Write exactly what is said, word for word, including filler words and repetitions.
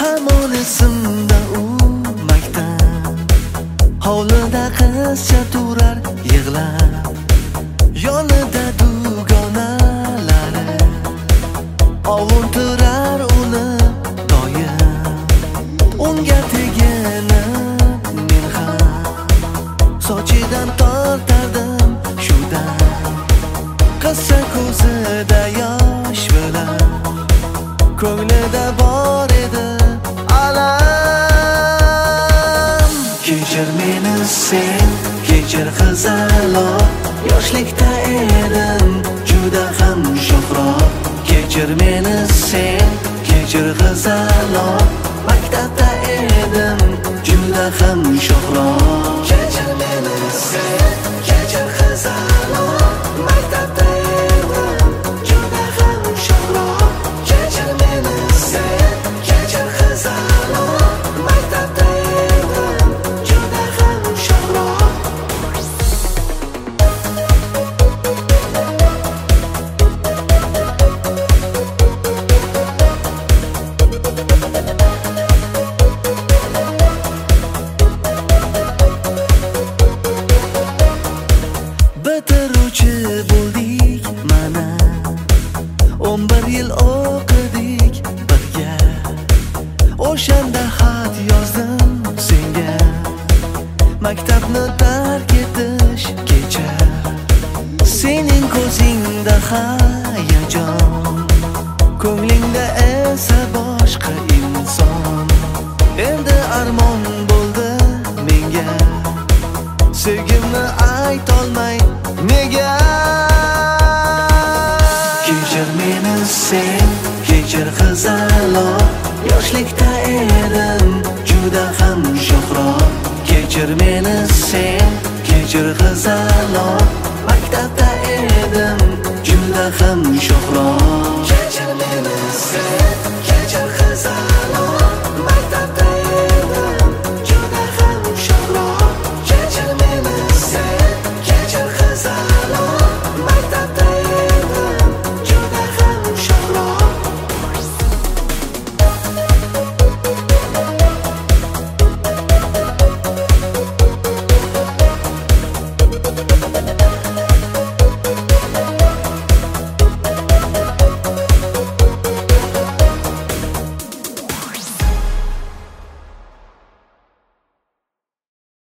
Hamon esimda u maktab, hovlida qizcha turar yig'lab, yonida dugonalari ovuntirar uni doim. Unga teginib men ham sochidan tortardim shudan, qizcha ko'zida yosh bilan ko'nglida bor edi alam. Kechir meni sen, kechir qizaloq, yoshlikda edim juda ham sho'xroq. Kechir meni sen, kechir qizaloq, maktabda edim juda ham sho'xroq. Kechir meni sen, kechir qizaloq, maktabda edim juda ham sho'xroq. Kechir meni sen, kechir qizaloq, maktabda edim juda ham sho'xroq. Bitiruvchi bo'ldik mana, o'n bir yil o'qidik birga. O'shanda xat yozdim senga, maktabni tark etish kecha. Sening ko'zingda hayajon, ko'nglingda esa boshqa inson. Endi armon bo'ldi menga, sevgimni aytolmay nega. Kechir meni sen, kechir qizaloq, yoshlikda edim juda ham sho'xroq. Kechir meni sen, kechir qizaloq, maktabda edim juda ham sho'xroq.